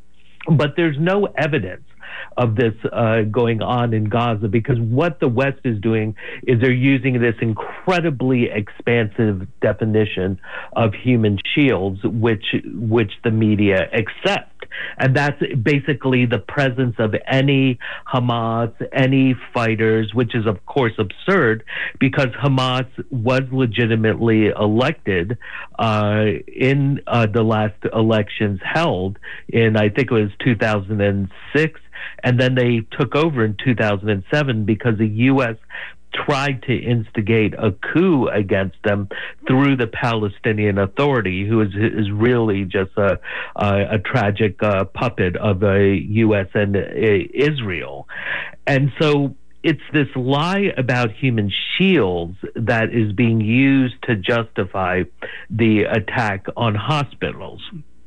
But there's no evidence of this uh, going on in Gaza, because what the West is doing is they're using this incredibly expansive definition of human shields, which which the media accept. And that's basically the presence of any Hamas, any fighters, which is, of course, absurd, because Hamas was legitimately elected uh, in uh, the last elections held in, I think it was two thousand six, and then they took over in two thousand seven because the U S tried to instigate a coup against them through the Palestinian Authority, who is is really just a a, a tragic uh, puppet of a U S and uh, Israel. And so it's this lie about human shields that is being used to justify the attack on hospitals.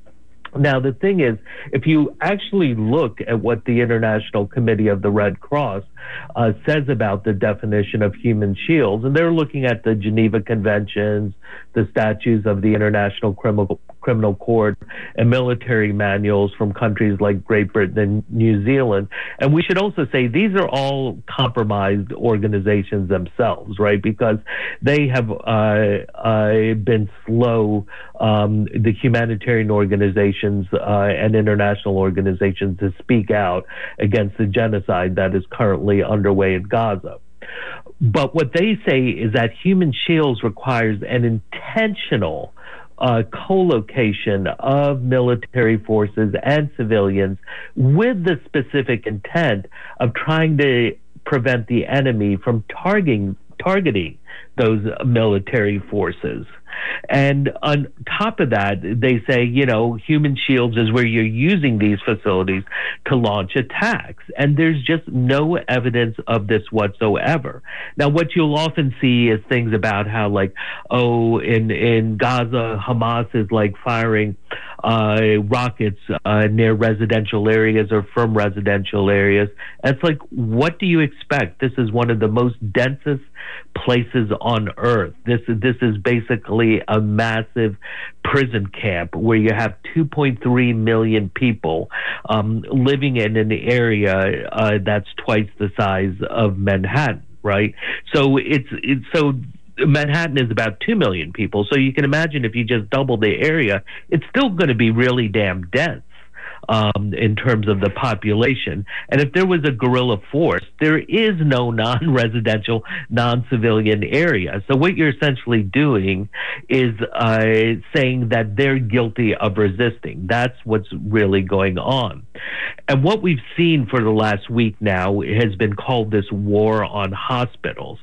Now, the thing is, if you actually look at what the International Committee of the Red Cross uh, says about the definition of human shields, and they're looking at the Geneva Conventions, the statutes of the International Criminal Criminal Court and military manuals from countries like Great Britain and New Zealand. And we should also say these are all compromised organizations themselves, right? Because they have uh, uh, been slow, um, the humanitarian organizations uh, and international organizations, to speak out against the genocide that is currently underway in Gaza. But what they say is that Human Shields requires an intentional uh, co-location of military forces and civilians with the specific intent of trying to prevent the enemy from targeting targeting those military forces. And on top of that, they say, you know, Human Shields is where you're using these facilities to launch attacks. And there's just no evidence of this whatsoever. Now, what you'll often see is things about how, like, oh, in, in Gaza, Hamas is like firing uh, rockets uh, near residential areas or from residential areas. And it's like, what do you expect? This is one of the most densest places on earth. This, this is basically a massive prison camp where you have two point three million people um, living in an area uh, that's twice the size of Manhattan, right? So it's, it's so Manhattan is about two million people. So you can imagine if you just double the area, it's still going to be really damn dense. Um, in terms of the population. And if there was a guerrilla force, there is no non-residential, non-civilian area. So what you're essentially doing is uh, saying that they're guilty of resisting. That's what's really going on. And what we've seen for the last week now has been called this war on hospitals.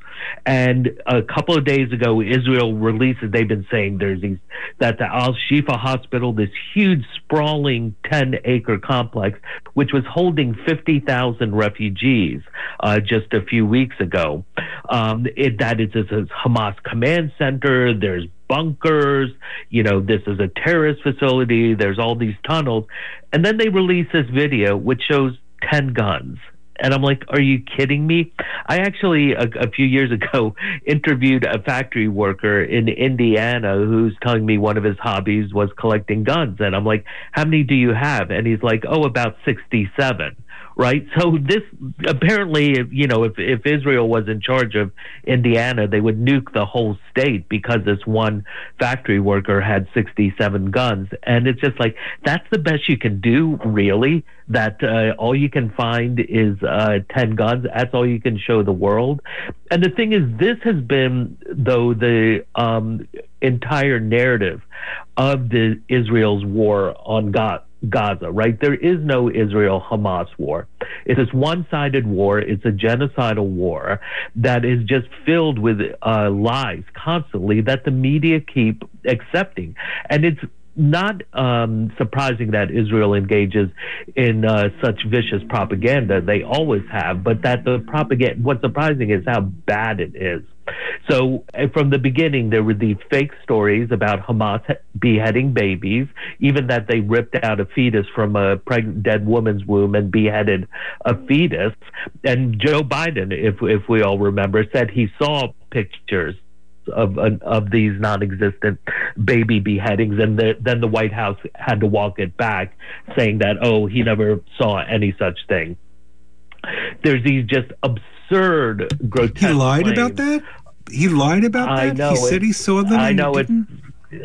And a couple of days ago, Israel released, they've been saying there's these, that the Al-Shifa hospital, this huge sprawling ten acre complex, which was holding fifty thousand refugees uh, just a few weeks ago, um, it, that it's a Hamas command center, there's bunkers, you know, this is a terrorist facility, there's all these tunnels. And then they release this video which shows ten guns. And I'm like, are you kidding me? I actually, a, a few years ago, interviewed a factory worker in Indiana who's telling me one of his hobbies was collecting guns. And I'm like, how many do you have? And he's like, oh, about sixty-seven. Right. So this apparently, you know, if, if Israel was in charge of Indiana, they would nuke the whole state because this one factory worker had sixty-seven guns. And it's just like, that's the best you can do, really, that uh, all you can find is uh, ten guns. That's all you can show the world. And the thing is, this has been, though, the um, entire narrative of the Israel's war on God. Gaza, right? There is no Israel-Hamas war. It is one-sided war. It's a genocidal war that is just filled with uh, lies constantly that the media keep accepting. And it's not um, surprising that Israel engages in uh, such vicious propaganda. They always have, but that the propaganda, what's surprising is how bad it is. So from the beginning, there were these fake stories about Hamas beheading babies, even that they ripped out a fetus from a pregnant, dead woman's womb and beheaded a fetus. And Joe Biden, if if we all remember, said he saw pictures of of these non-existent baby beheadings, and the, then the White House had to walk it back, saying that, oh, he never saw any such thing. There's these just absurd, grotesque He lied claims. about that? He lied about that? I know. He said he saw them? I know. It's, didn't?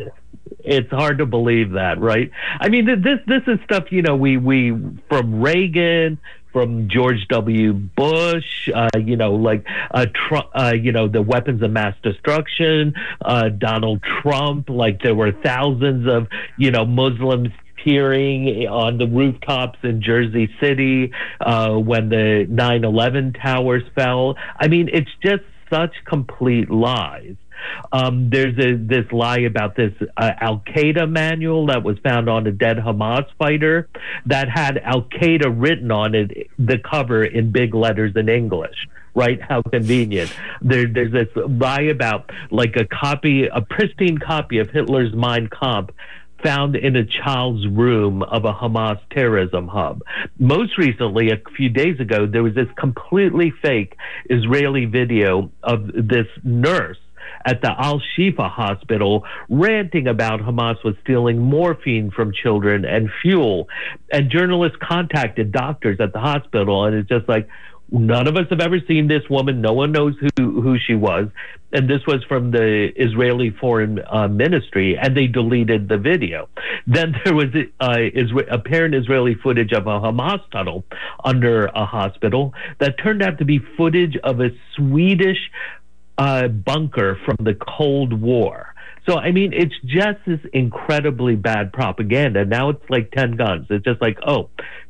it's hard to believe that, right? I mean, this this is stuff, you know, we, we from Reagan, from George W. Bush, uh, you know, like, uh, Trump, uh, you know, the weapons of mass destruction, uh, Donald Trump, like there were thousands of, you know, Muslims cheering on the rooftops in Jersey City uh, when the nine eleven towers fell. I mean, it's just such complete lies. Um, there's a, this lie about this uh, Al-Qaeda manual that was found on a dead Hamas fighter that had Al-Qaeda written on it, the cover in big letters in English. Right? How convenient. There, there's this lie about like a copy, a pristine copy of Hitler's Mein Kampf found in a child's room of a Hamas terrorism hub. Most recently, a few days ago, there was this completely fake Israeli video of this nurse at the Al-Shifa hospital ranting about Hamas was stealing morphine from children and fuel. And journalists contacted doctors at the hospital, and it's just like, none of us have ever seen this woman. No one knows who, who she was. And this was from the Israeli Foreign uh, Ministry, and they deleted the video. Then there was uh, Isra- apparent Israeli footage of a Hamas tunnel under a hospital that turned out to be footage of a Swedish uh, bunker from the Cold War. So, I mean, it's just this incredibly bad propaganda. Now it's like ten guns. It's just like, oh.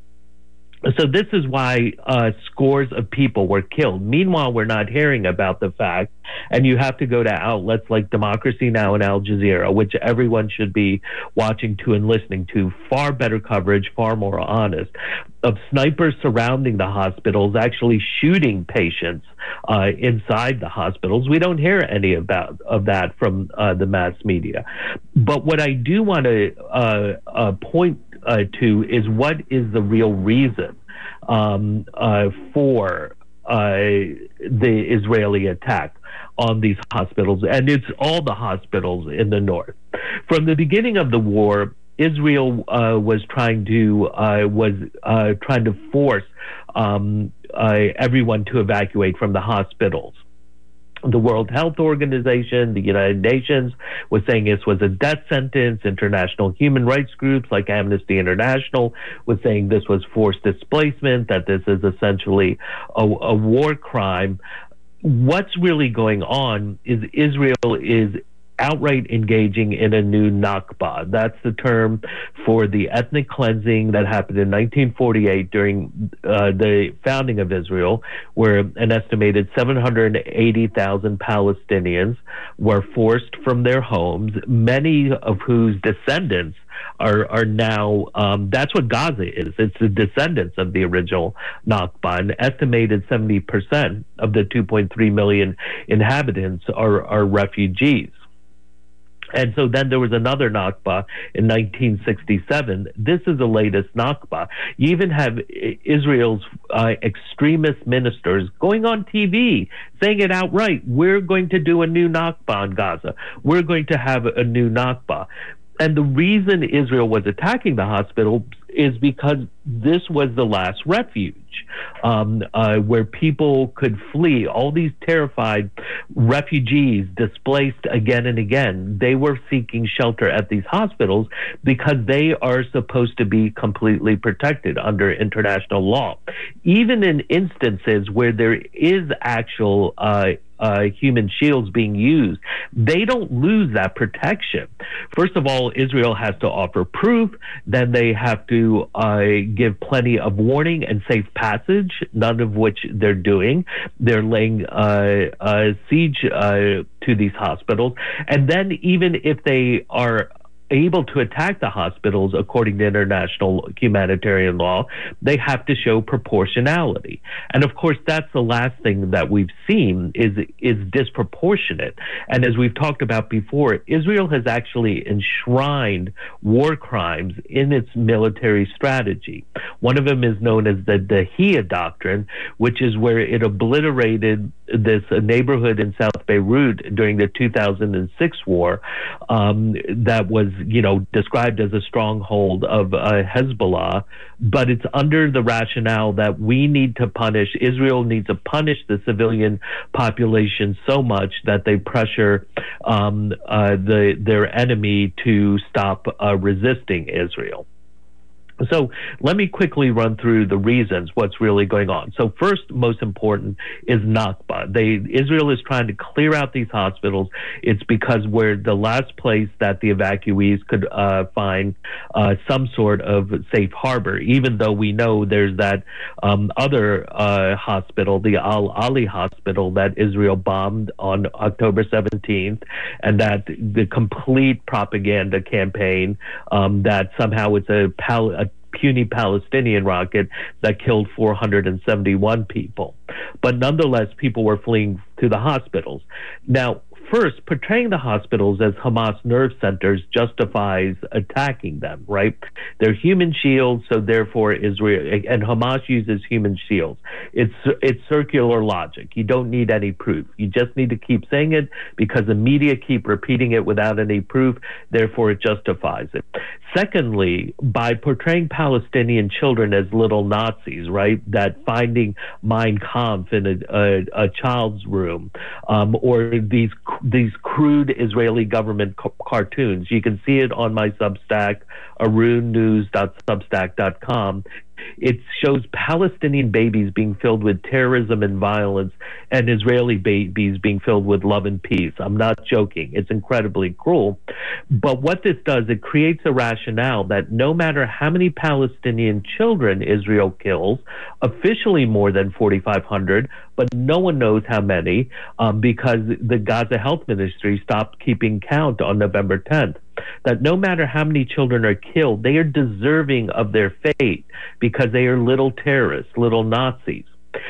So this is why uh, scores of people were killed. Meanwhile, we're not hearing about the fact, and you have to go to outlets like Democracy Now! And Al Jazeera, which everyone should be watching to and listening to, far better coverage, far more honest, of snipers surrounding the hospitals, actually shooting patients uh, inside the hospitals. We don't hear any about of that from uh, the mass media. But what I do want to uh, uh, point Uh, to is what is the real reason um, uh, for uh, the Israeli attack on these hospitals, and it's all the hospitals in the north. From the beginning of the war, Israel uh, was trying to uh, was uh, trying to force um, uh, everyone to evacuate from the hospitals. The World Health Organization, the United Nations, was saying this was a death sentence. International human rights groups like Amnesty International was saying this was forced displacement, that this is essentially a, a war crime. What's really going on is Israel is outright engaging in a new Nakba. That's the term for the ethnic cleansing that happened in nineteen forty-eight during uh, the founding of Israel, where an estimated seven hundred eighty thousand Palestinians were forced from their homes, many of whose descendants are are now, um, that's what Gaza is. It's the descendants of the original Nakba. An estimated seventy percent of the two point three million inhabitants are, are refugees. And so then there was another Nakba in nineteen sixty-seven. This is the latest Nakba. You even have Israel's uh, extremist ministers going on T V saying it outright. We're going to do a new Nakba in Gaza. We're going to have a new Nakba. And the reason Israel was attacking the hospital is because this was the last refuge um, uh, where people could flee. All these terrified refugees displaced again and again, they were seeking shelter at these hospitals because they are supposed to be completely protected under international law. Even in instances where there is actual uh, Uh, human shields being used, they don't lose that protection. First of all, Israel has to offer proof. Then they have to uh, give plenty of warning and safe passage, none of which they're doing. They're laying uh, uh, siege uh, to these hospitals. And then even if they are able to attack the hospitals according to international humanitarian law, they have to show proportionality. And of course, that's the last thing that we've seen is is disproportionate. And as we've talked about before, Israel has actually enshrined war crimes in its military strategy. One of them is known as the Dahia Doctrine, which is where it obliterated this uh, neighborhood in South Beirut during the two thousand six war um, that was, you know, described as a stronghold of uh, Hezbollah, but it's under the rationale that we need to punish, Israel needs to punish the civilian population so much that they pressure um, uh, the, their enemy to stop uh, resisting Israel. So let me quickly run through the reasons what's really going on. So first, most important, is Nakba. They, Israel is trying to clear out these hospitals. It's because we're the last place that the evacuees could uh, find uh, some sort of safe harbor, even though we know there's that um, other uh, hospital, the Al-Ali hospital, that Israel bombed on October seventeenth, and that the complete propaganda campaign um, that somehow it's a, pal- a puny Palestinian rocket that killed four hundred seventy-one people. But nonetheless, people were fleeing to the hospitals. Now, first, portraying the hospitals as Hamas nerve centers justifies attacking them, right? They're human shields, so therefore Israel, and Hamas uses human shields. It's it's circular logic. You don't need any proof. You just need to keep saying it because the media keep repeating it without any proof, therefore it justifies it. Secondly, by portraying Palestinian children as little Nazis, right, that finding Mein Kampf in a, a, a child's room, um, or these these crude Israeli government co- cartoons. You can see it on my Substack, arun news dot substack dot com. It shows Palestinian babies being filled with terrorism and violence, and Israeli babies being filled with love and peace. I'm not joking. It's incredibly cruel. But what this does, it creates a rationale that no matter how many Palestinian children Israel kills, officially more than forty-five hundred, but no one knows how many, um, because the Gaza Health Ministry stopped keeping count on November tenth. That no matter how many children are killed, they are deserving of their fate because they are little terrorists, little Nazis.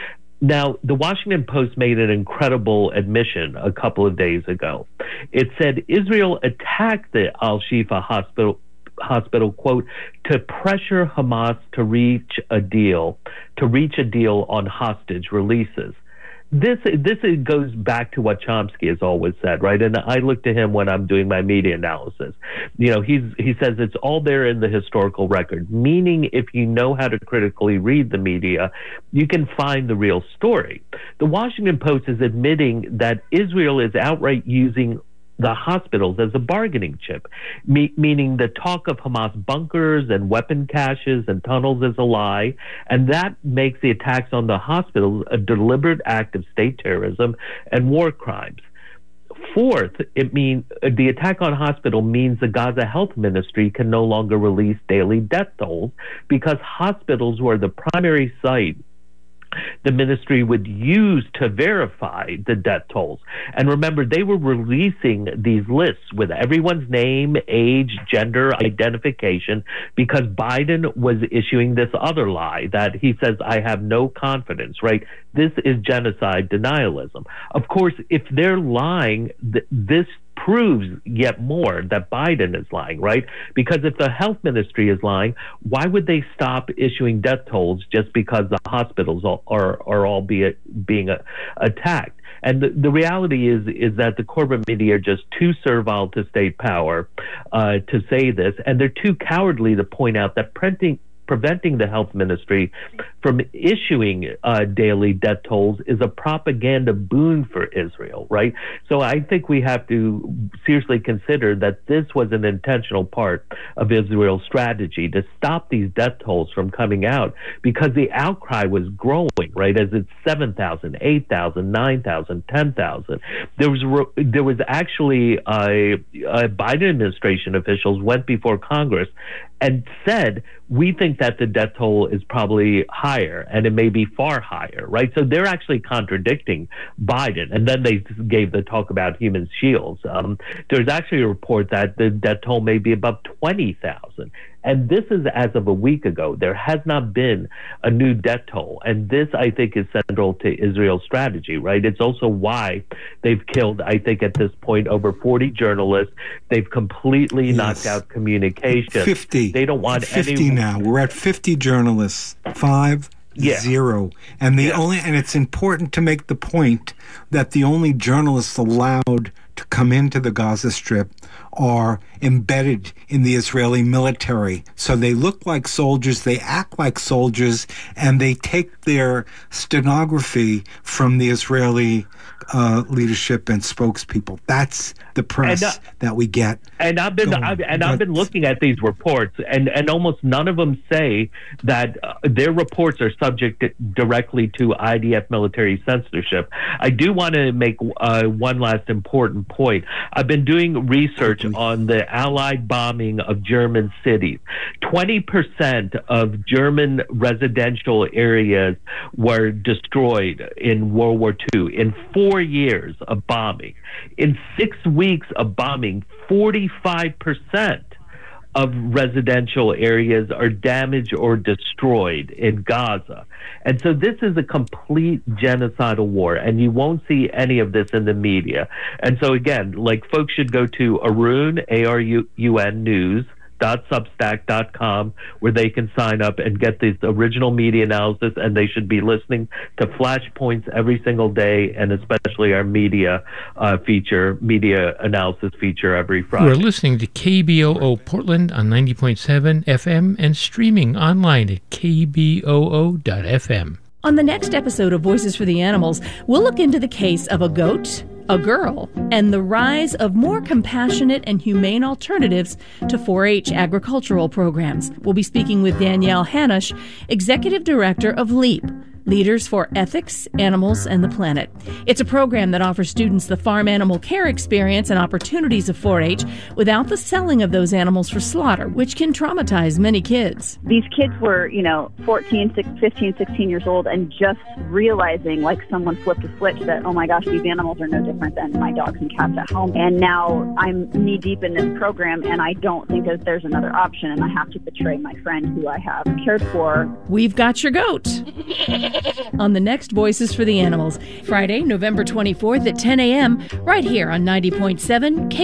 Now, the Washington Post made an incredible admission a couple of days ago. It said Israel attacked the Al-Shifa hospital, hospital, quote, to pressure Hamas to reach a deal, to reach a deal on hostage releases. This this goes back to what Chomsky has always said, right? And I look to him when I'm doing my media analysis. You know, he's he says it's all there in the historical record, meaning if you know how to critically read the media, you can find the real story. The Washington Post is admitting that Israel is outright using the hospitals as a bargaining chip, me- meaning the talk of Hamas bunkers and weapon caches and tunnels is a lie, and that makes the attacks on the hospitals a deliberate act of state terrorism and war crimes. Fourth, it means the attack on hospital means the Gaza Health Ministry can no longer release daily death tolls because hospitals were the primary site the ministry would use to verify the death tolls. And remember, they were releasing these lists with everyone's name, age, gender, identification, because Biden was issuing this other lie that he says, I have no confidence, right? This is genocide denialism. Of course, if they're lying, th- this proves yet more that Biden is lying, right? Because if the health ministry is lying, why would they stop issuing death tolls just because the hospitals are are, are all be, being uh, attacked? And the, the reality is is that the corporate media are just too servile to state power uh, to say this, and they're too cowardly to point out that printing preventing the health ministry from issuing uh, daily death tolls is a propaganda boon for Israel, right? So I think we have to seriously consider that this was an intentional part of Israel's strategy to stop these death tolls from coming out because the outcry was growing, right? As it's seven thousand, eight thousand, nine thousand, ten thousand. There was there was actually a, a Biden administration officials went before Congress and said, we think that the death toll is probably higher, and it may be far higher, right? So they're actually contradicting Biden. And then they gave the talk about human shields. Um, there's actually a report that the death toll may be above twenty thousand. And this is as of a week ago. There has not been a new death toll. And this, I think, is central to Israel's strategy, right? It's also why they've killed, I think, at this point, over forty journalists. They've completely yes. knocked out communication. fifty. They don't want fifty any... now. We're at fifty journalists. Five. Yeah. Zero. And the yeah. only and it's important to make the point that the only journalists allowed to come into the Gaza Strip are embedded in the Israeli military. So they look like soldiers, they act like soldiers, and they take their stenography from the Israeli uh, leadership and spokespeople. That's the press and, uh, that we get. And I've been I've, and but, I've been looking at these reports, and, and almost none of them say that uh, their reports are subject to, directly to I D F military censorship. I do want to make uh, one last important point. I've been doing research Quickly. on the Allied bombing of German cities. twenty percent of German residential areas were destroyed in World War Two in four years of bombing. In six weeks of bombing, forty-five percent of residential areas are damaged or destroyed in Gaza. And so this is a complete genocidal war, and you won't see any of this in the media. And so again, like, folks should go to Arun, A R U N News, dot substack dot com, where they can sign up and get this original media analysis, and they should be listening to Flashpoints every single day, and especially our media uh, feature, media analysis feature every Friday. We're listening to K B O O Portland on ninety point seven F M and streaming online at K B O O dot F M. On the next episode of Voices for the Animals, we'll look into the case of a goat, a girl, and the rise of more compassionate and humane alternatives to four H agricultural programs. We'll be speaking with Danielle Hanush, Executive Director of LEAP, Leaders for Ethics, Animals, and the Planet. It's a program that offers students the farm animal care experience and opportunities of four H without the selling of those animals for slaughter, which can traumatize many kids. These kids were, you know, fourteen, fifteen, sixteen years old, and just realizing, like someone flipped a switch, that, oh my gosh, these animals are no different than my dogs and cats at home. And now I'm knee deep in this program, and I don't think that there's another option, and I have to betray my friend who I have cared for. We've got your goat. On the next Voices for the Animals, Friday, November twenty-fourth at ten a.m., right here on ninety point seven K